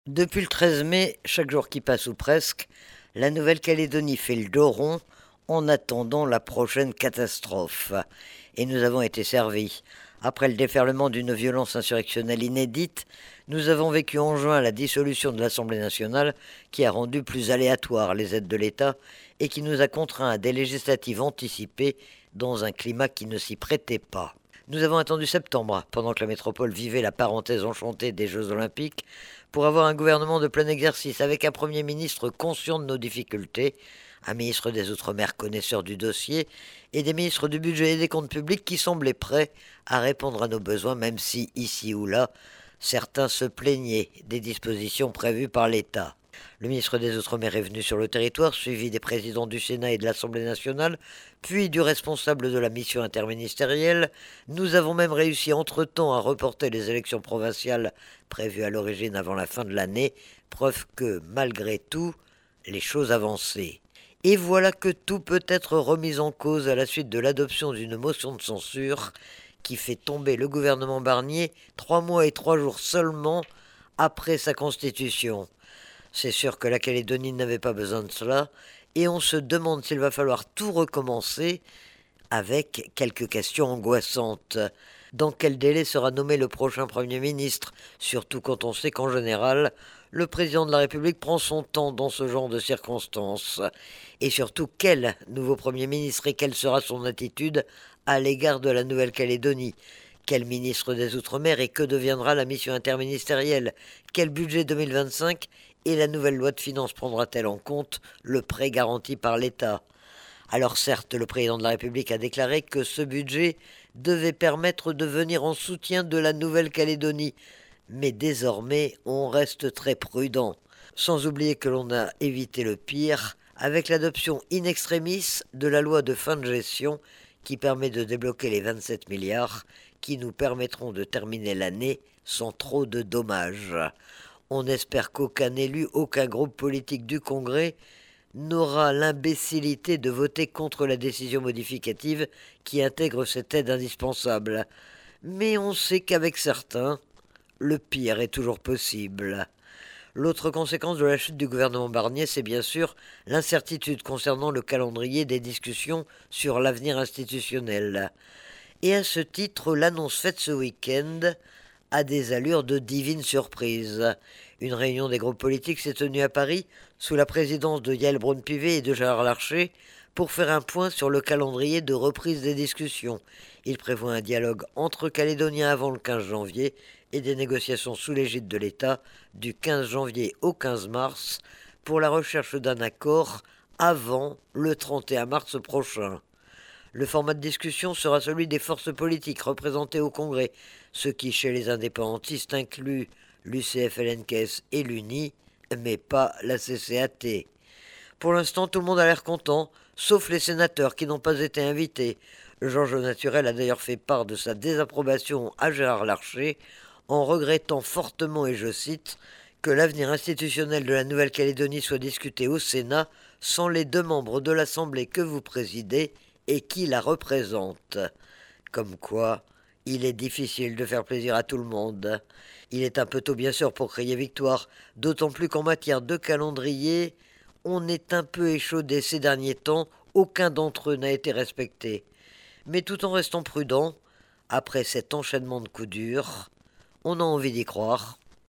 Depuis le 13 mai, chaque jour qui passe ou presque, la Nouvelle-Calédonie fait le dos rond en attendant la prochaine catastrophe. Et nous avons été servis. Après le déferlement d'une violence insurrectionnelle inédite, nous avons vécu en juin la dissolution de l'Assemblée nationale qui a rendu plus aléatoires les aides de l'État et qui nous a contraints à des législatives anticipées dans un climat qui ne s'y prêtait pas. Nous avons attendu septembre, pendant que la métropole vivait la parenthèse enchantée des Jeux Olympiques, pour avoir un gouvernement de plein exercice, avec un Premier ministre conscient de nos difficultés, un ministre des Outre-mer connaisseur du dossier, et des ministres du Budget et des Comptes publics qui semblaient prêts à répondre à nos besoins, même si, ici ou là, certains se plaignaient des dispositions prévues par l'État. Le ministre des Outre-mer est venu sur le territoire, suivi des présidents du Sénat et de l'Assemblée nationale, puis du responsable de la mission interministérielle. Nous avons même réussi entre-temps à reporter les élections provinciales prévues à l'origine avant la fin de l'année, preuve que, malgré tout, les choses avançaient. Et voilà que tout peut être remis en cause à la suite de l'adoption d'une motion de censure qui fait tomber le gouvernement Barnier 3 mois et 3 jours seulement après sa constitution. C'est sûr que la Calédonie n'avait pas besoin de cela, et on se demande s'il va falloir tout recommencer avec quelques questions angoissantes. Dans quel délai sera nommé le prochain Premier ministre, surtout quand on sait qu'en général, le président de la République prend son temps dans ce genre de circonstances. Et surtout, quel nouveau Premier ministre et quelle sera son attitude à l'égard de la Nouvelle-Calédonie? Quel ministre des Outre-mer et que deviendra la mission interministérielle? Quel budget 2025 et la nouvelle loi de finances prendra-t-elle en compte le prêt garanti par l'État? Alors certes, le président de la République a déclaré que ce budget devait permettre de venir en soutien de la Nouvelle-Calédonie, mais désormais on reste très prudent, sans oublier que l'on a évité le pire avec l'adoption in extremis de la loi de fin de gestion qui permet de débloquer les 27 milliards qui nous permettront de terminer l'année sans trop de dommages. On espère qu'aucun élu, aucun groupe politique du Congrès n'aura l'imbécilité de voter contre la décision modificative qui intègre cette aide indispensable. Mais on sait qu'avec certains, le pire est toujours possible. L'autre conséquence de la chute du gouvernement Barnier, c'est bien sûr l'incertitude concernant le calendrier des discussions sur l'avenir institutionnel. Et à ce titre, l'annonce faite ce week-end a des allures de divine surprise. Une réunion des groupes politiques s'est tenue à Paris, sous la présidence de Yael Braun-Pivet et de Gérard Larcher, pour faire un point sur le calendrier de reprise des discussions. Il prévoit un dialogue entre Calédoniens avant le 15 janvier et des négociations sous l'égide de l'État du 15 janvier au 15 mars pour la recherche d'un accord avant le 31 mars prochain. Le format de discussion sera celui des forces politiques représentées au Congrès, ce qui chez les indépendantistes inclut l'UCF-LNKS et l'UNI, mais pas la CCAT. Pour l'instant, tout le monde a l'air content, sauf les sénateurs qui n'ont pas été invités. Georges Naturel a d'ailleurs fait part de sa désapprobation à Gérard Larcher, en regrettant fortement, et je cite, que l'avenir institutionnel de la Nouvelle-Calédonie soit discuté au Sénat sans les 2 membres de l'Assemblée que vous présidez et qui la représentent. Comme quoi, il est difficile de faire plaisir à tout le monde. Il est un peu tôt bien sûr pour crier victoire, d'autant plus qu'en matière de calendrier, on est un peu échaudé ces derniers temps, aucun d'entre eux n'a été respecté. Mais tout en restant prudent, après cet enchaînement de coups durs, on a envie d'y croire.